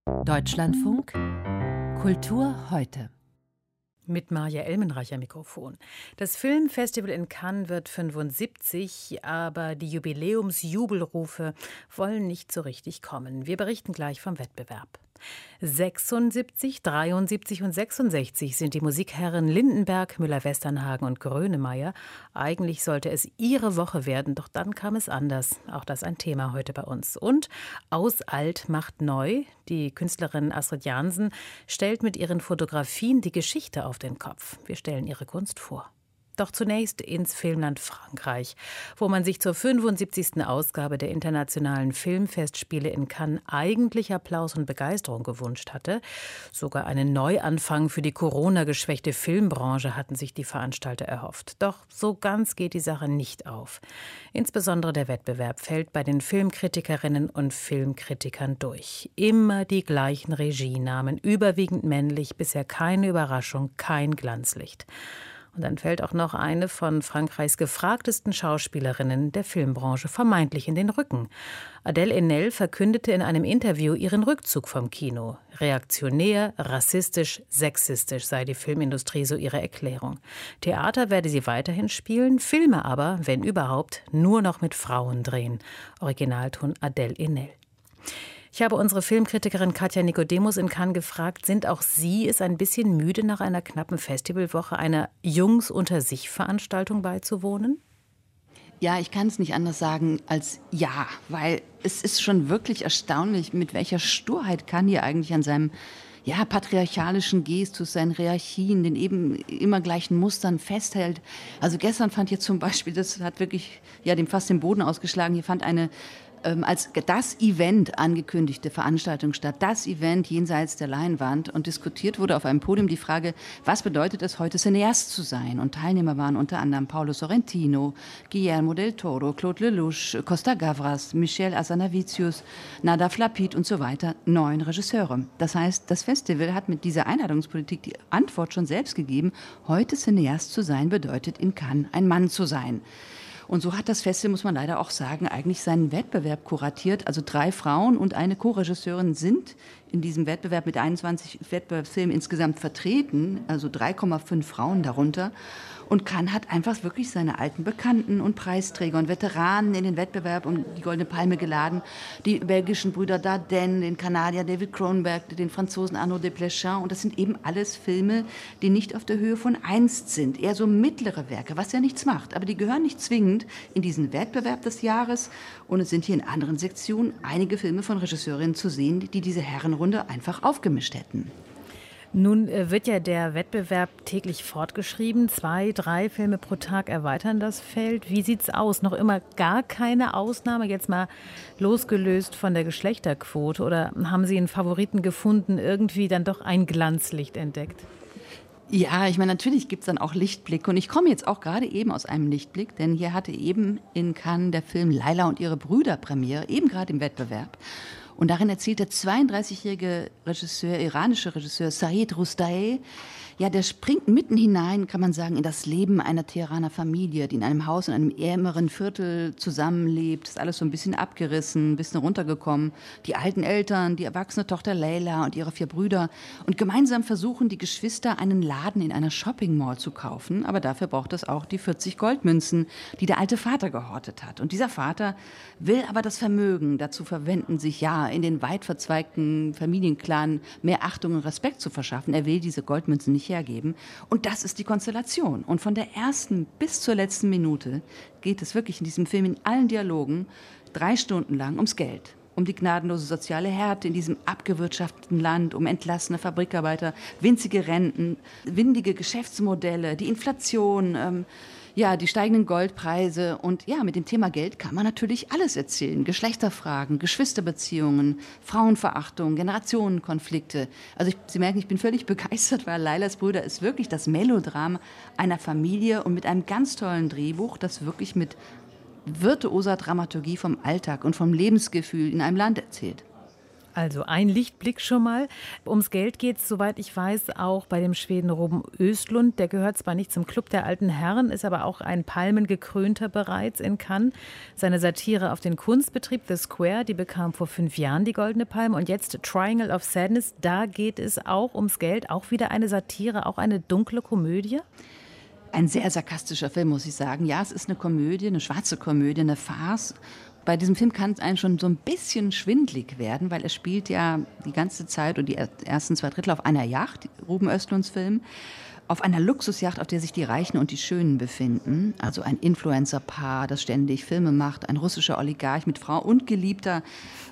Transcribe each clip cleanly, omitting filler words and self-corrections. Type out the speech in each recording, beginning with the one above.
Deutschlandfunk Kultur heute. Mit Maja Elmenreicher Mikrofon. Das Filmfestival in Cannes wird 75, aber die Jubiläumsjubelrufe wollen nicht so richtig kommen. Wir berichten gleich vom Wettbewerb. 76, 73 und 66 sind die Musikherren Lindenberg, Müller-Westernhagen und Grönemeyer. Eigentlich sollte es ihre Woche werden, doch dann kam es anders. Auch das ein Thema heute bei uns. Und aus alt macht neu. Die Künstlerin Astrid Jansen stellt mit ihren Fotografien die Geschichte auf den Kopf. Wir stellen ihre Kunst vor. Doch zunächst ins Filmland Frankreich, wo man sich zur 75. Ausgabe der Internationalen Filmfestspiele in Cannes eigentlich Applaus und Begeisterung gewünscht hatte. Sogar einen Neuanfang für die Corona-geschwächte Filmbranche hatten sich die Veranstalter erhofft. Doch so ganz geht die Sache nicht auf. Insbesondere der Wettbewerb fällt bei den Filmkritikerinnen und Filmkritikern durch. Immer die gleichen Regienamen, überwiegend männlich, bisher keine Überraschung, kein Glanzlicht. Und dann fällt auch noch eine von Frankreichs gefragtesten Schauspielerinnen der Filmbranche vermeintlich in den Rücken. Adèle Haenel verkündete in einem Interview ihren Rückzug vom Kino. Reaktionär, rassistisch, sexistisch sei die Filmindustrie, so ihre Erklärung. Theater werde sie weiterhin spielen, Filme aber, wenn überhaupt, nur noch mit Frauen drehen. Originalton Adèle Haenel. Ich habe unsere Filmkritikerin Katja Nicodemus in Cannes gefragt, sind auch Sie es ein bisschen müde, nach einer knappen Festivalwoche einer Jungs-unter-sich-Veranstaltung beizuwohnen? Ja, ich kann es nicht anders sagen als ja, weil es ist schon wirklich erstaunlich, mit welcher Sturheit Cannes hier eigentlich an seinem patriarchalischen Gestus, seinen Hierarchien, den eben immer gleichen Mustern festhält. Also gestern fand hier zum Beispiel, das hat wirklich dem fast den Boden ausgeschlagen, hier fand eine als das Event angekündigte Veranstaltung statt, das Event jenseits der Leinwand, und diskutiert wurde auf einem Podium die Frage, was bedeutet es, heute Cineast zu sein? Und Teilnehmer waren unter anderem Paolo Sorrentino, Guillermo del Toro, Claude Lelouch, Costa Gavras, Michel Hazanavicius, Nadav Lapid und so weiter, 9 Regisseure. Das heißt, das Festival hat mit dieser Einladungspolitik die Antwort schon selbst gegeben, heute Cineast zu sein bedeutet in Cannes ein Mann zu sein. Und so hat das Festival, muss man leider auch sagen, eigentlich seinen Wettbewerb kuratiert. Also 3 Frauen und eine Co-Regisseurin sind in diesem Wettbewerb mit 21 Wettbewerbsfilmen insgesamt vertreten, also 3,5 Frauen darunter. Und Cannes hat einfach wirklich seine alten Bekannten und Preisträger und Veteranen in den Wettbewerb um die Goldene Palme geladen. Die belgischen Brüder Dardenne, den Kanadier David Cronenberg, den Franzosen Arnaud Desplechin. Und das sind eben alles Filme, die nicht auf der Höhe von einst sind. Eher so mittlere Werke, was ja nichts macht. Aber die gehören nicht zwingend in diesen Wettbewerb des Jahres. Und es sind hier in anderen Sektionen einige Filme von Regisseurinnen zu sehen, die diese Herrenrunde einfach aufgemischt hätten. Nun wird ja der Wettbewerb täglich fortgeschrieben. 2, 3 Filme pro Tag erweitern das Feld. Wie sieht's aus? Noch immer gar keine Ausnahme, jetzt mal losgelöst von der Geschlechterquote? Oder haben Sie einen Favoriten gefunden, irgendwie dann doch ein Glanzlicht entdeckt? Ja, ich meine, natürlich gibt's dann auch Lichtblicke. Und ich komme jetzt auch gerade eben aus einem Lichtblick, denn hier hatte eben in Cannes der Film Laila und ihre Brüder Premiere, eben gerade im Wettbewerb. Und darin erzählt der 32-jährige iranische Regisseur Saeed Rustaei, der springt mitten hinein, kann man sagen, in das Leben einer Teheraner Familie, die in einem Haus in einem ärmeren Viertel zusammenlebt. Ist alles so ein bisschen abgerissen, ein bisschen runtergekommen. Die alten Eltern, die erwachsene Tochter Leila und ihre 4 Brüder. Und gemeinsam versuchen die Geschwister, einen Laden in einer Shopping Mall zu kaufen. Aber dafür braucht es auch die 40 Goldmünzen, die der alte Vater gehortet hat. Und dieser Vater will aber das Vermögen dazu verwenden, sich in den weit verzweigten Familienclan mehr Achtung und Respekt zu verschaffen. Er will diese Goldmünzen nicht hergeben. Und das ist die Konstellation. Und von der ersten bis zur letzten Minute geht es wirklich in diesem Film in allen Dialogen 3 Stunden lang ums Geld. Um die gnadenlose soziale Härte in diesem abgewirtschafteten Land, um entlassene Fabrikarbeiter, winzige Renten, windige Geschäftsmodelle, die Inflation, die steigenden Goldpreise. Und mit dem Thema Geld kann man natürlich alles erzählen. Geschlechterfragen, Geschwisterbeziehungen, Frauenverachtung, Generationenkonflikte. Also Sie merken, ich bin völlig begeistert, weil Lailas Brüder ist wirklich das Melodram einer Familie und mit einem ganz tollen Drehbuch, das wirklich mit virtuoser Dramaturgie vom Alltag und vom Lebensgefühl in einem Land erzählt. Also ein Lichtblick schon mal. Ums Geld geht es, soweit ich weiß, auch bei dem Schweden Ruben Östlund. Der gehört zwar nicht zum Club der alten Herren, ist aber auch ein Palmengekrönter bereits in Cannes. Seine Satire auf den Kunstbetrieb The Square, die bekam vor 5 Jahren die Goldene Palme. Und jetzt Triangle of Sadness, da geht es auch ums Geld. Auch wieder eine Satire, auch eine dunkle Komödie. Ein sehr sarkastischer Film, muss ich sagen. Ja, es ist eine Komödie, eine schwarze Komödie, eine Farce. Bei diesem Film kann es einem schon so ein bisschen schwindlig werden, weil er spielt ja die ganze Zeit und die ersten 2 Drittel auf einer Yacht, Ruben Östlunds Film, auf einer Luxusjacht, auf der sich die Reichen und die Schönen befinden. Also ein Influencer-Paar, das ständig Filme macht, ein russischer Oligarch mit Frau und Geliebter,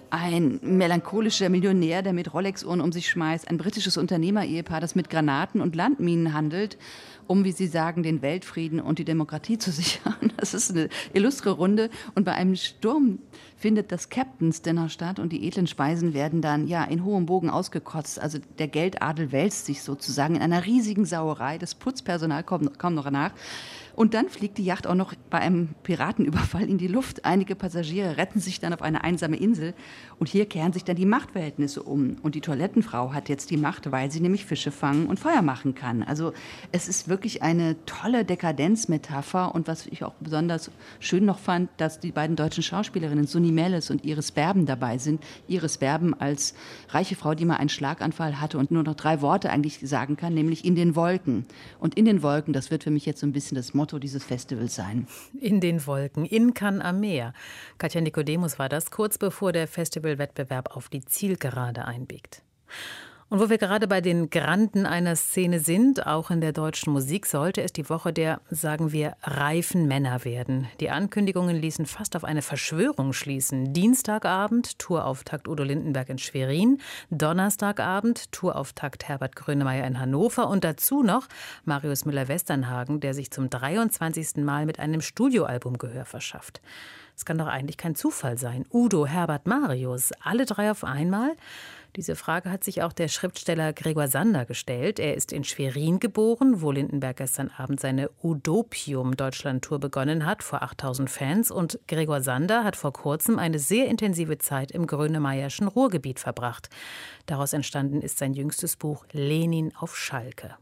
ein melancholischer Millionär, der mit Rolex-Uhren um sich schmeißt, ein britisches Unternehmer-Ehepaar, das mit Granaten und Landminen handelt, um, wie Sie sagen, den Weltfrieden und die Demokratie zu sichern. Das ist eine illustre Runde. Und bei einem Sturm findet das Captain's Dinner statt und die edlen Speisen werden dann ja in hohem Bogen ausgekotzt. Also der Geldadel wälzt sich sozusagen in einer riesigen Sauerei. Das Putzpersonal kommt kaum noch nach. Und dann fliegt die Yacht auch noch bei einem Piratenüberfall in die Luft. Einige Passagiere retten sich dann auf eine einsame Insel. Und hier kehren sich dann die Machtverhältnisse um. Und die Toilettenfrau hat jetzt die Macht, weil sie nämlich Fische fangen und Feuer machen kann. Also es ist wirklich eine tolle Dekadenzmetapher. Und was ich auch besonders schön noch fand, dass die beiden deutschen Schauspielerinnen Sunny Melles und Iris Berben dabei sind. Iris Berben als reiche Frau, die mal einen Schlaganfall hatte und nur noch 3 Worte eigentlich sagen kann, nämlich in den Wolken. Und in den Wolken, das wird für mich jetzt so ein bisschen das Motto dieses Festivals sein. In den Wolken, in Cannes am Meer. Katja Nikodemus war das, kurz bevor der Festivalwettbewerb auf die Zielgerade einbiegt. Und wo wir gerade bei den Granden einer Szene sind, auch in der deutschen Musik, sollte es die Woche der, sagen wir, reifen Männer werden. Die Ankündigungen ließen fast auf eine Verschwörung schließen. Dienstagabend, Tourauftakt Udo Lindenberg in Schwerin. Donnerstagabend, Tourauftakt Herbert Grönemeyer in Hannover. Und dazu noch Marius Müller-Westernhagen, der sich zum 23. Mal mit einem Studioalbum Gehör verschafft. Es kann doch eigentlich kein Zufall sein. Udo, Herbert, Marius, alle 3 auf einmal? Diese Frage hat sich auch der Schriftsteller Gregor Sander gestellt. Er ist in Schwerin geboren, wo Lindenberg gestern Abend seine Udopium-Deutschland-Tour begonnen hat, vor 8000 Fans. Und Gregor Sander hat vor kurzem eine sehr intensive Zeit im grönemeierschen Ruhrgebiet verbracht. Daraus entstanden ist sein jüngstes Buch Lenin auf Schalke.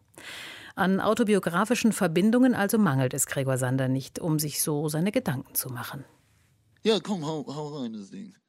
An autobiografischen Verbindungen also mangelt es Gregor Sander nicht, um sich so seine Gedanken zu machen. Ja, komm, hau rein, das Ding.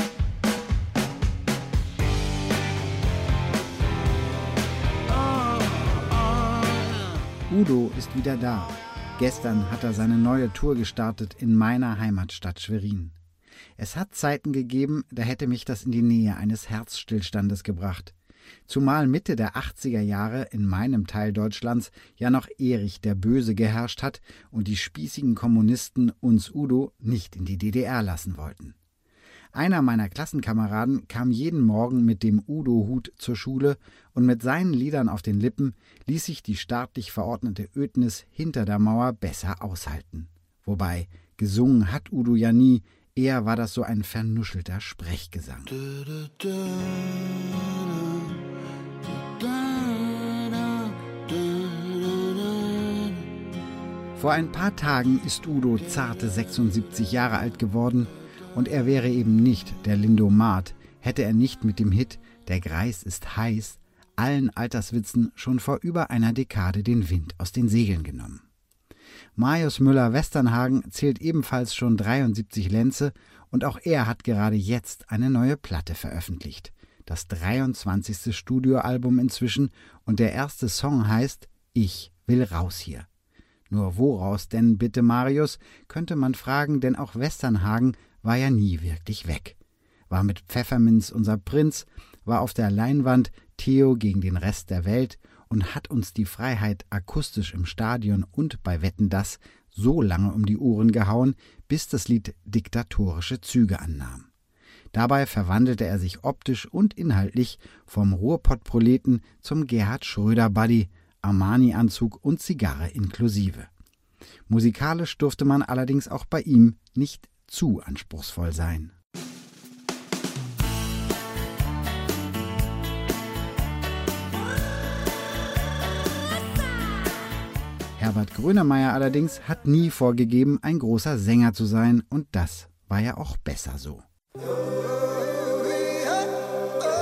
Udo ist wieder da. Gestern hat er seine neue Tour gestartet in meiner Heimatstadt Schwerin. Es hat Zeiten gegeben, da hätte mich das in die Nähe eines Herzstillstandes gebracht. Zumal Mitte der 80er Jahre in meinem Teil Deutschlands ja noch Erich der Böse geherrscht hat und die spießigen Kommunisten uns Udo nicht in die DDR lassen wollten. Einer meiner Klassenkameraden kam jeden Morgen mit dem Udo-Hut zur Schule und mit seinen Liedern auf den Lippen ließ sich die staatlich verordnete Ödnis hinter der Mauer besser aushalten. Wobei, gesungen hat Udo ja nie, eher war das so ein vernuschelter Sprechgesang. Vor ein paar Tagen ist Udo zarte 76 Jahre alt geworden. Und er wäre eben nicht der Lindomat, hätte er nicht mit dem Hit »Der Greis ist heiß« allen Alterswitzen schon vor über einer Dekade den Wind aus den Segeln genommen. Marius Müller-Westernhagen zählt ebenfalls schon 73 Lenze und auch er hat gerade jetzt eine neue Platte veröffentlicht. Das 23. Studioalbum inzwischen und der erste Song heißt »Ich will raus hier«. Nur woraus denn bitte, Marius, könnte man fragen, denn auch Westernhagen war ja nie wirklich weg. War mit Pfefferminz unser Prinz, war auf der Leinwand Theo gegen den Rest der Welt und hat uns die Freiheit akustisch im Stadion und bei Wetten, dass so lange um die Ohren gehauen, bis das Lied diktatorische Züge annahm. Dabei verwandelte er sich optisch und inhaltlich vom Ruhrpott-Proleten zum Gerhard Schröder-Buddy, Armani-Anzug und Zigarre inklusive. Musikalisch durfte man allerdings auch bei ihm nicht zu anspruchsvoll sein. Herbert Grönemeyer allerdings hat nie vorgegeben, ein großer Sänger zu sein, und das war ja auch besser so.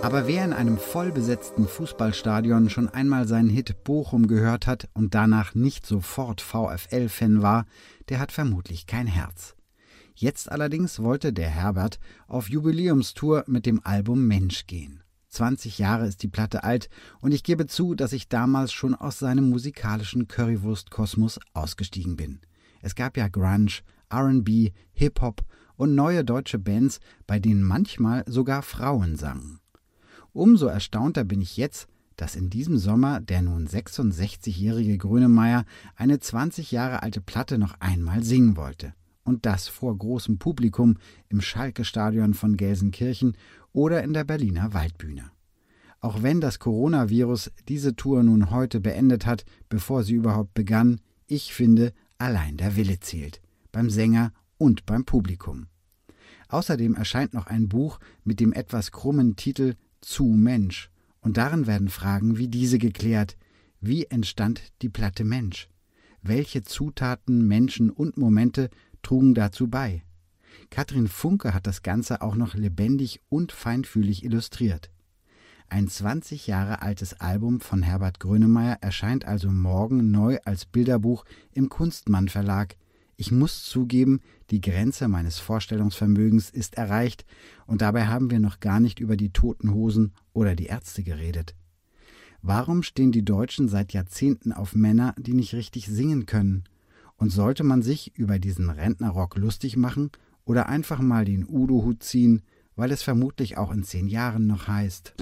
Aber wer in einem vollbesetzten Fußballstadion schon einmal seinen Hit Bochum gehört hat und danach nicht sofort VfL-Fan war, der hat vermutlich kein Herz. Jetzt allerdings wollte der Herbert auf Jubiläumstour mit dem Album Mensch gehen. 20 Jahre ist die Platte alt und ich gebe zu, dass ich damals schon aus seinem musikalischen Currywurst-Kosmos ausgestiegen bin. Es gab ja Grunge, R&B, Hip-Hop und neue deutsche Bands, bei denen manchmal sogar Frauen sangen. Umso erstaunter bin ich jetzt, dass in diesem Sommer der nun 66-jährige Grönemeyer eine 20 Jahre alte Platte noch einmal singen wollte. Und das vor großem Publikum im Schalke-Stadion von Gelsenkirchen oder in der Berliner Waldbühne. Auch wenn das Coronavirus diese Tour nun heute beendet hat, bevor sie überhaupt begann, ich finde, allein der Wille zählt. Beim Sänger und beim Publikum. Außerdem erscheint noch ein Buch mit dem etwas krummen Titel Zu Mensch. Und darin werden Fragen wie diese geklärt. Wie entstand die Platte Mensch? Welche Zutaten, Menschen und Momente trugen dazu bei? Katrin Funke hat das Ganze auch noch lebendig und feinfühlig illustriert. Ein 20 Jahre altes Album von Herbert Grönemeyer erscheint also morgen neu als Bilderbuch im Kunstmann Verlag. Ich muss zugeben, die Grenze meines Vorstellungsvermögens ist erreicht und dabei haben wir noch gar nicht über die Toten Hosen oder die Ärzte geredet. Warum stehen die Deutschen seit Jahrzehnten auf Männer, die nicht richtig singen können? Und sollte man sich über diesen Rentnerrock lustig machen oder einfach mal den Udo-Hut ziehen, weil es vermutlich auch in 10 Jahren noch heißt?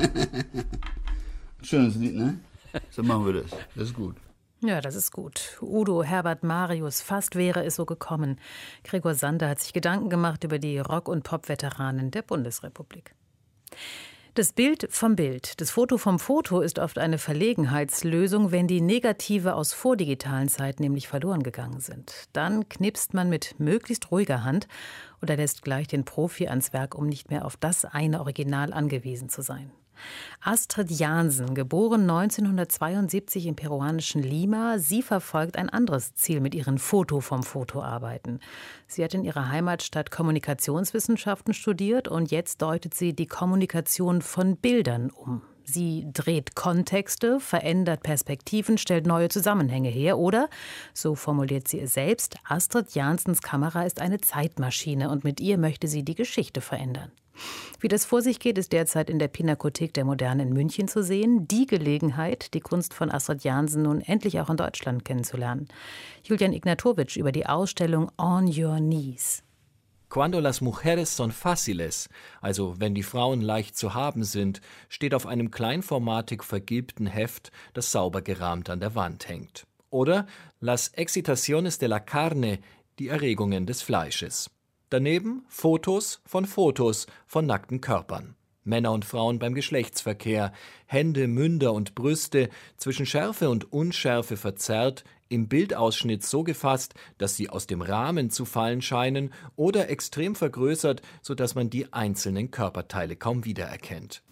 Schönes Lied, ne? So machen wir das. Das ist gut. Ja, das ist gut. Udo, Herbert, Marius, fast wäre es so gekommen. Gregor Sander hat sich Gedanken gemacht über die Rock- und Pop-Veteranen der Bundesrepublik. Das Bild vom Bild, das Foto vom Foto ist oft eine Verlegenheitslösung, wenn die Negative aus vordigitalen Zeiten nämlich verloren gegangen sind. Dann knipst man mit möglichst ruhiger Hand oder lässt gleich den Profi ans Werk, um nicht mehr auf das eine Original angewiesen zu sein. Astrid Jansen, geboren 1972 im peruanischen Lima, sie verfolgt ein anderes Ziel mit ihren Foto vom Foto-Arbeiten. Sie hat in ihrer Heimatstadt Kommunikationswissenschaften studiert und jetzt deutet sie die Kommunikation von Bildern um. Sie dreht Kontexte, verändert Perspektiven, stellt neue Zusammenhänge her oder, so formuliert sie es selbst, Astrid Jansens Kamera ist eine Zeitmaschine und mit ihr möchte sie die Geschichte verändern. Wie das vor sich geht, ist derzeit in der Pinakothek der Moderne in München zu sehen. Die Gelegenheit, die Kunst von Astrid Jansen nun endlich auch in Deutschland kennenzulernen. Julian Ignatowitsch über die Ausstellung On Your Knees. Cuando las mujeres son fáciles, also wenn die Frauen leicht zu haben sind, steht auf einem kleinformatig vergilbten Heft, das sauber gerahmt an der Wand hängt. Oder Las excitaciones de la carne, die Erregungen des Fleisches. Daneben Fotos von nackten Körpern. Männer und Frauen beim Geschlechtsverkehr, Hände, Münder und Brüste, zwischen Schärfe und Unschärfe verzerrt, im Bildausschnitt so gefasst, dass sie aus dem Rahmen zu fallen scheinen oder extrem vergrößert, sodass man die einzelnen Körperteile kaum wiedererkennt.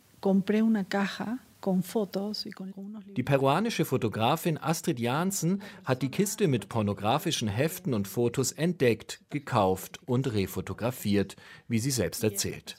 Die peruanische Fotografin Astrid Jansen hat die Kiste mit pornografischen Heften und Fotos entdeckt, gekauft und refotografiert, wie sie selbst erzählt.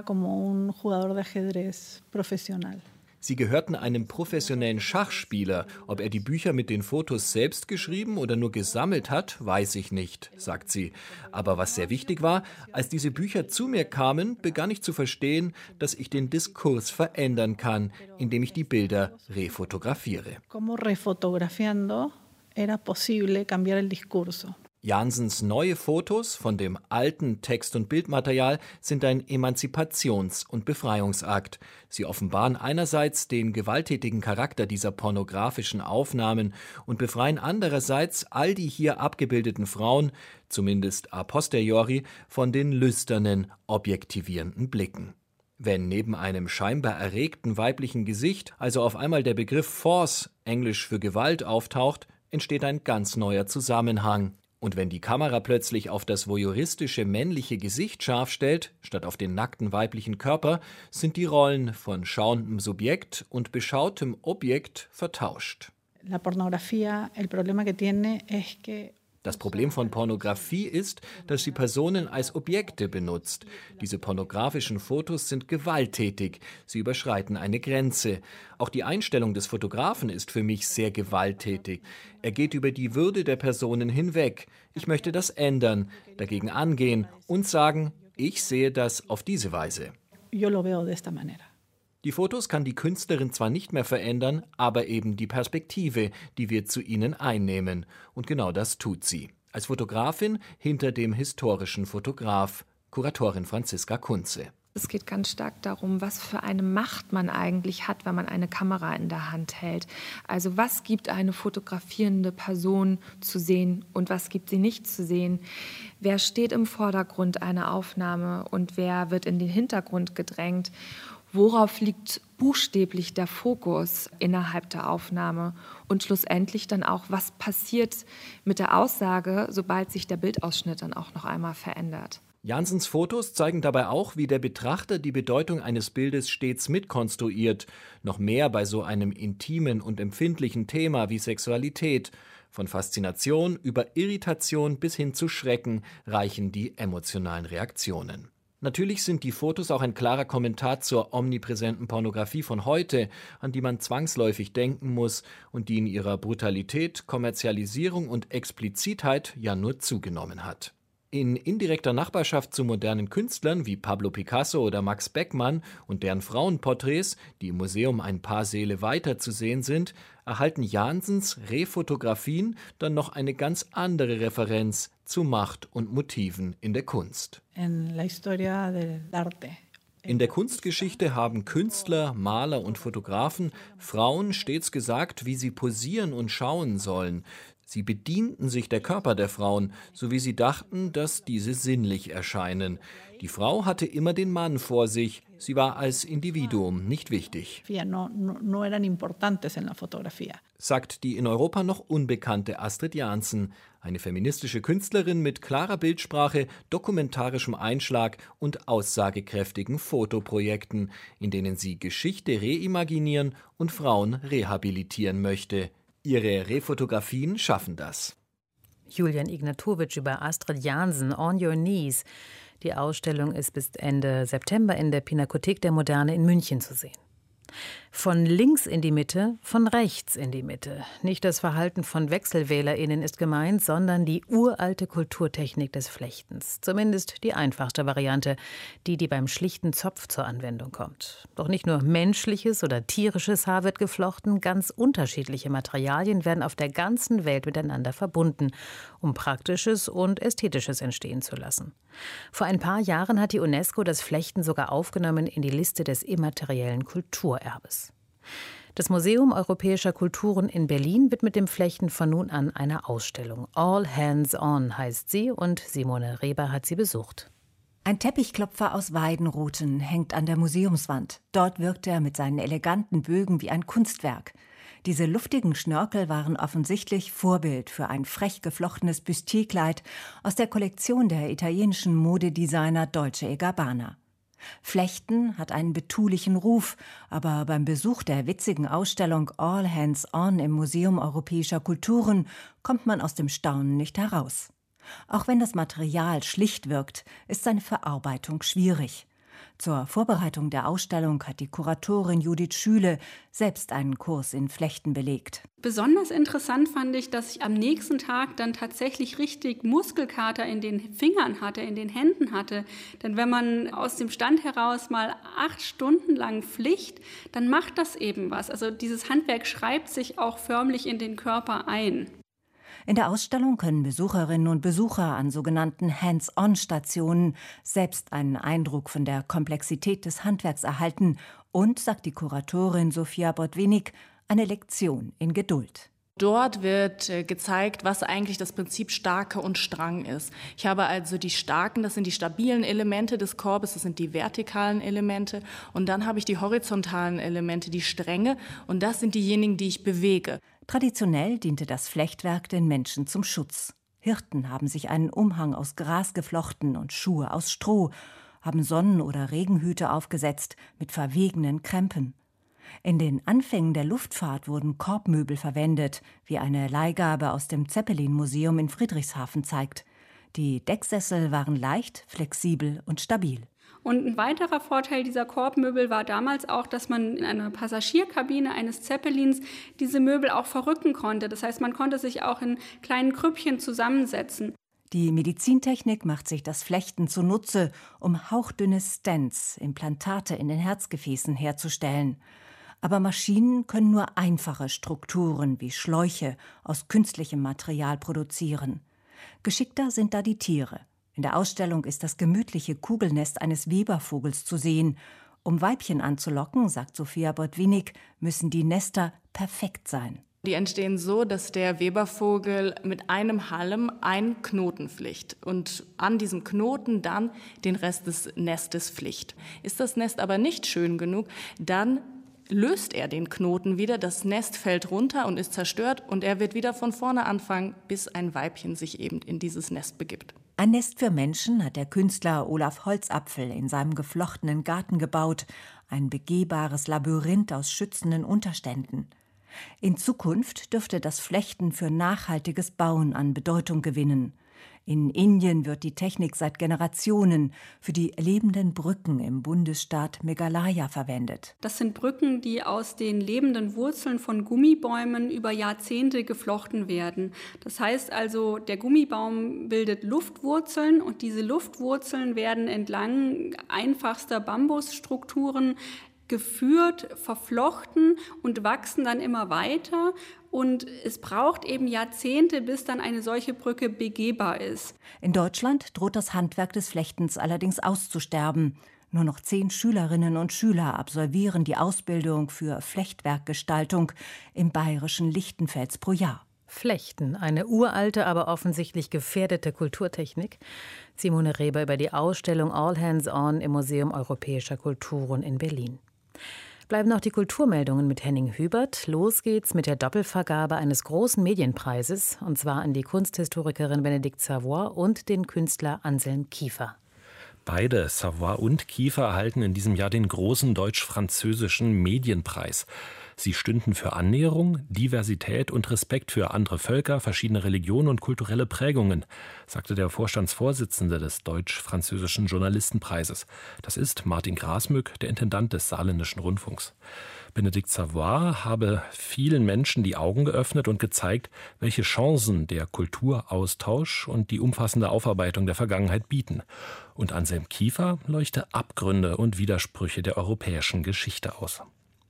Sie gehörten einem professionellen Schachspieler. Ob er die Bücher mit den Fotos selbst geschrieben oder nur gesammelt hat, weiß ich nicht, sagt sie. Aber was sehr wichtig war, als diese Bücher zu mir kamen, begann ich zu verstehen, dass ich den Diskurs verändern kann, indem ich die Bilder refotografiere. Jansens neue Fotos von dem alten Text- und Bildmaterial sind ein Emanzipations- und Befreiungsakt. Sie offenbaren einerseits den gewalttätigen Charakter dieser pornografischen Aufnahmen und befreien andererseits all die hier abgebildeten Frauen, zumindest a posteriori, von den lüsternen, objektivierenden Blicken. Wenn neben einem scheinbar erregten weiblichen Gesicht also auf einmal der Begriff Force, englisch für Gewalt, auftaucht, entsteht ein ganz neuer Zusammenhang. Und wenn die Kamera plötzlich auf das voyeuristische männliche Gesicht scharf stellt, statt auf den nackten weiblichen Körper, sind die Rollen von schauendem Subjekt und beschautem Objekt vertauscht. Das Problem von Pornografie ist, dass sie Personen als Objekte benutzt. Diese pornografischen Fotos sind gewalttätig. Sie überschreiten eine Grenze. Auch die Einstellung des Fotografen ist für mich sehr gewalttätig. Er geht über die Würde der Personen hinweg. Ich möchte das ändern, dagegen angehen und sagen, ich sehe das auf diese Weise. Yo lo veo de esta manera. Die Fotos kann die Künstlerin zwar nicht mehr verändern, aber eben die Perspektive, die wir zu ihnen einnehmen. Und genau das tut sie. Als Fotografin hinter dem historischen Fotograf, Kuratorin Franziska Kunze. Es geht ganz stark darum, was für eine Macht man eigentlich hat, wenn man eine Kamera in der Hand hält. Also was gibt eine fotografierende Person zu sehen und was gibt sie nicht zu sehen? Wer steht im Vordergrund einer Aufnahme und wer wird in den Hintergrund gedrängt? Worauf liegt buchstäblich der Fokus innerhalb der Aufnahme? Und schlussendlich dann auch, was passiert mit der Aussage, sobald sich der Bildausschnitt dann auch noch einmal verändert? Janssens Fotos zeigen dabei auch, wie der Betrachter die Bedeutung eines Bildes stets mitkonstruiert. Noch mehr bei so einem intimen und empfindlichen Thema wie Sexualität. Von Faszination über Irritation bis hin zu Schrecken reichen die emotionalen Reaktionen. Natürlich sind die Fotos auch ein klarer Kommentar zur omnipräsenten Pornografie von heute, an die man zwangsläufig denken muss und die in ihrer Brutalität, Kommerzialisierung und Explizitheit ja nur zugenommen hat. In indirekter Nachbarschaft zu modernen Künstlern wie Pablo Picasso oder Max Beckmann und deren Frauenporträts, die im Museum ein paar Säle weiter zu sehen sind, erhalten Janssens Refotografien dann noch eine ganz andere Referenz zu Macht und Motiven in der Kunst. En la historia del arte. In der Kunstgeschichte haben Künstler, Maler und Fotografen Frauen stets gesagt, wie sie posieren und schauen sollen. Sie bedienten sich der Körper der Frauen, so wie sie dachten, dass diese sinnlich erscheinen. Die Frau hatte immer den Mann vor sich. Sie war als Individuum nicht wichtig. No eran importantes en la fotografía. Sagt die in Europa noch unbekannte Astrid Janssen, eine feministische Künstlerin mit klarer Bildsprache, dokumentarischem Einschlag und aussagekräftigen Fotoprojekten, in denen sie Geschichte reimaginieren und Frauen rehabilitieren möchte. Ihre Refotografien schaffen das. Julian Ignatowitsch über Astrid Janssen, On Your Knees. Die Ausstellung ist bis Ende September in der Pinakothek der Moderne in München zu sehen. Von links in die Mitte, von rechts in die Mitte. Nicht das Verhalten von WechselwählerInnen ist gemeint, sondern die uralte Kulturtechnik des Flechtens. Zumindest die einfachste Variante, die beim schlichten Zopf zur Anwendung kommt. Doch nicht nur menschliches oder tierisches Haar wird geflochten, ganz unterschiedliche Materialien werden auf der ganzen Welt miteinander verbunden, um Praktisches und Ästhetisches entstehen zu lassen. Vor ein paar Jahren hat die UNESCO das Flechten sogar aufgenommen in die Liste des immateriellen Kulturerbes. Das Museum Europäischer Kulturen in Berlin widmet dem Flechten von nun an eine Ausstellung. All Hands On heißt sie und Simone Reber hat sie besucht. Ein Teppichklopfer aus Weidenruten hängt an der Museumswand. Dort wirkt er mit seinen eleganten Bögen wie ein Kunstwerk. Diese luftigen Schnörkel waren offensichtlich Vorbild für ein frech geflochtenes Bustier-Kleid aus der Kollektion der italienischen Modedesigner Dolce & Gabbana. Flechten hat einen betulichen Ruf, aber beim Besuch der witzigen Ausstellung All Hands On im Museum Europäischer Kulturen kommt man aus dem Staunen nicht heraus. Auch wenn das Material schlicht wirkt, ist seine Verarbeitung schwierig. Zur Vorbereitung der Ausstellung hat die Kuratorin Judith Schüle selbst einen Kurs in Flechten belegt. Besonders interessant fand ich, dass ich am nächsten Tag dann tatsächlich richtig Muskelkater in den Fingern hatte, in den Händen hatte. Denn wenn man aus dem Stand heraus mal 8 Stunden lang flicht, dann macht das eben was. Also dieses Handwerk schreibt sich auch förmlich in den Körper ein. In der Ausstellung können Besucherinnen und Besucher an sogenannten Hands-on-Stationen selbst einen Eindruck von der Komplexität des Handwerks erhalten und, sagt die Kuratorin Sofia Botwinnik, eine Lektion in Geduld. Dort wird gezeigt, was eigentlich das Prinzip Starke und Strang ist. Ich habe also die starken, das sind die stabilen Elemente des Korbes, das sind die vertikalen Elemente. Und dann habe ich die horizontalen Elemente, die Stränge. Und das sind diejenigen, die ich bewege. Traditionell diente das Flechtwerk den Menschen zum Schutz. Hirten haben sich einen Umhang aus Gras geflochten und Schuhe aus Stroh, haben Sonnen- oder Regenhüte aufgesetzt mit verwegenen Krempen. In den Anfängen der Luftfahrt wurden Korbmöbel verwendet, wie eine Leihgabe aus dem Zeppelin-Museum in Friedrichshafen zeigt. Die Decksessel waren leicht, flexibel und stabil. Und ein weiterer Vorteil dieser Korbmöbel war damals auch, dass man in einer Passagierkabine eines Zeppelins diese Möbel auch verrücken konnte. Das heißt, man konnte sich auch in kleinen Krüppchen zusammensetzen. Die Medizintechnik macht sich das Flechten zunutze, um hauchdünne Stents, Implantate in den Herzgefäßen herzustellen. Aber Maschinen können nur einfache Strukturen wie Schläuche aus künstlichem Material produzieren. Geschickter sind da die Tiere. In der Ausstellung ist das gemütliche Kugelnest eines Webervogels zu sehen. Um Weibchen anzulocken, sagt Sophia Botwinnik, müssen die Nester perfekt sein. Die entstehen so, dass der Webervogel mit einem Halm einen Knoten flicht und an diesem Knoten dann den Rest des Nestes flicht. Ist das Nest aber nicht schön genug, dann löst er den Knoten wieder, das Nest fällt runter und ist zerstört und er wird wieder von vorne anfangen, bis ein Weibchen sich eben in dieses Nest begibt. Ein Nest für Menschen hat der Künstler Olaf Holzapfel in seinem geflochtenen Garten gebaut. Ein begehbares Labyrinth aus schützenden Unterständen. In Zukunft dürfte das Flechten für nachhaltiges Bauen an Bedeutung gewinnen. In Indien wird die Technik seit Generationen für die lebenden Brücken im Bundesstaat Meghalaya verwendet. Das sind Brücken, die aus den lebenden Wurzeln von Gummibäumen über Jahrzehnte geflochten werden. Das heißt also, der Gummibaum bildet Luftwurzeln und diese Luftwurzeln werden entlang einfachster Bambusstrukturen geführt, verflochten und wachsen dann immer weiter. Und es braucht eben Jahrzehnte, bis dann eine solche Brücke begehbar ist. In Deutschland droht das Handwerk des Flechtens allerdings auszusterben. Nur noch 10 Schülerinnen und Schüler absolvieren die Ausbildung für Flechtwerkgestaltung im bayerischen Lichtenfels pro Jahr. Flechten, eine uralte, aber offensichtlich gefährdete Kulturtechnik. Simone Reber über die Ausstellung All Hands On im Museum Europäischer Kulturen in Berlin. Bleiben noch die Kulturmeldungen mit Henning Hubert. Los geht's mit der Doppelvergabe eines großen Medienpreises, und zwar an die Kunsthistorikerin Bénédicte Savoy und den Künstler Anselm Kiefer. Beide, Savoy und Kiefer, erhalten in diesem Jahr den großen deutsch-französischen Medienpreis. Sie stünden für Annäherung, Diversität und Respekt für andere Völker, verschiedene Religionen und kulturelle Prägungen, sagte der Vorstandsvorsitzende des Deutsch-Französischen Journalistenpreises. Das ist Martin Grasmück, der Intendant des Saarländischen Rundfunks. Bénédicte Savoy habe vielen Menschen die Augen geöffnet und gezeigt, welche Chancen der Kulturaustausch und die umfassende Aufarbeitung der Vergangenheit bieten. Und Anselm Kiefer leuchte Abgründe und Widersprüche der europäischen Geschichte aus.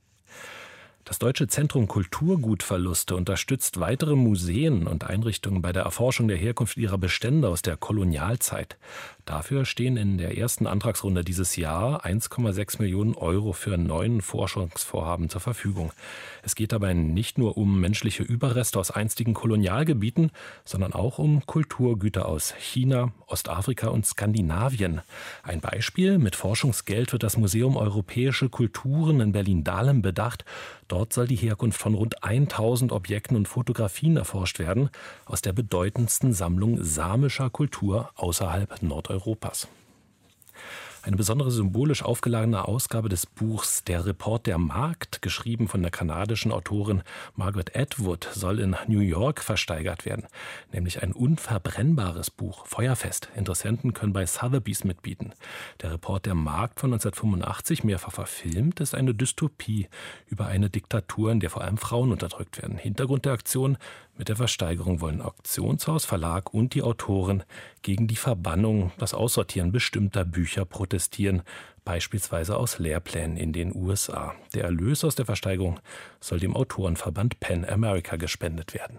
Das Deutsche Zentrum Kulturgutverluste unterstützt weitere Museen und Einrichtungen bei der Erforschung der Herkunft ihrer Bestände aus der Kolonialzeit. Dafür stehen in der ersten Antragsrunde dieses Jahr 1,6 Millionen Euro für 9 Forschungsvorhaben zur Verfügung. Es geht dabei nicht nur um menschliche Überreste aus einstigen Kolonialgebieten, sondern auch um Kulturgüter aus China, Ostafrika und Skandinavien. Ein Beispiel: Mit Forschungsgeld wird das Museum Europäische Kulturen in Berlin-Dahlem bedacht. Dort soll die Herkunft von rund 1000 Objekten und Fotografien erforscht werden, aus der bedeutendsten Sammlung samischer Kultur außerhalb Nordeuropas. Eine besondere symbolisch aufgeladene Ausgabe des Buchs Der Report der Markt, geschrieben von der kanadischen Autorin Margaret Atwood, soll in New York versteigert werden. Nämlich ein unverbrennbares Buch, feuerfest. Interessenten können bei Sotheby's mitbieten. Der Report der Markt von 1985, mehrfach verfilmt, ist eine Dystopie über eine Diktatur, in der vor allem Frauen unterdrückt werden. Hintergrund der Aktion: Mit der Versteigerung wollen Auktionshaus, Verlag und die Autoren gegen die Verbannung, das Aussortieren bestimmter Bücher protestieren, beispielsweise aus Lehrplänen in den USA. Der Erlös aus der Versteigerung soll dem Autorenverband PEN America gespendet werden.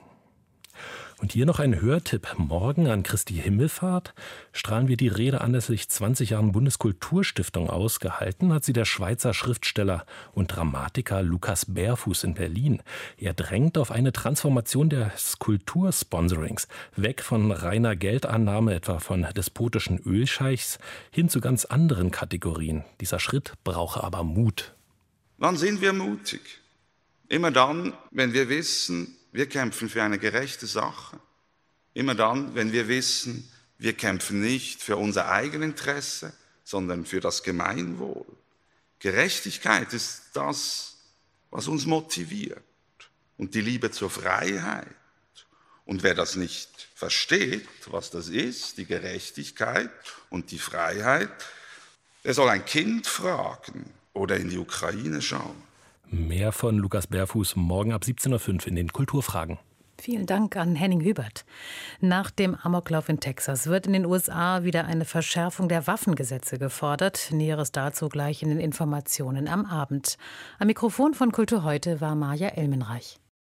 Und hier noch ein Hörtipp. Morgen an Christi Himmelfahrt strahlen wir die Rede anlässlich 20 Jahren Bundeskulturstiftung aus. Gehalten hat sie der Schweizer Schriftsteller und Dramatiker Lukas Bärfuß in Berlin. Er drängt auf eine Transformation des Kultursponsorings. Weg von reiner Geldannahme, etwa von despotischen Ölscheichs, hin zu ganz anderen Kategorien. Dieser Schritt brauche aber Mut. Wann sind wir mutig? Immer dann, wenn wir wissen, wir kämpfen für eine gerechte Sache. Immer dann, wenn wir wissen, wir kämpfen nicht für unser Eigeninteresse, sondern für das Gemeinwohl. Gerechtigkeit ist das, was uns motiviert. Und die Liebe zur Freiheit. Und wer das nicht versteht, was das ist, die Gerechtigkeit und die Freiheit, der soll ein Kind fragen oder in die Ukraine schauen. Mehr von Lukas Berfuß morgen ab 17.05 Uhr in den Kulturfragen. Vielen Dank an Henning Hubert. Nach dem Amoklauf in Texas wird in den USA wieder eine Verschärfung der Waffengesetze gefordert. Näheres dazu gleich in den Informationen am Abend. Am Mikrofon von Kultur heute war Maja Elmenreich.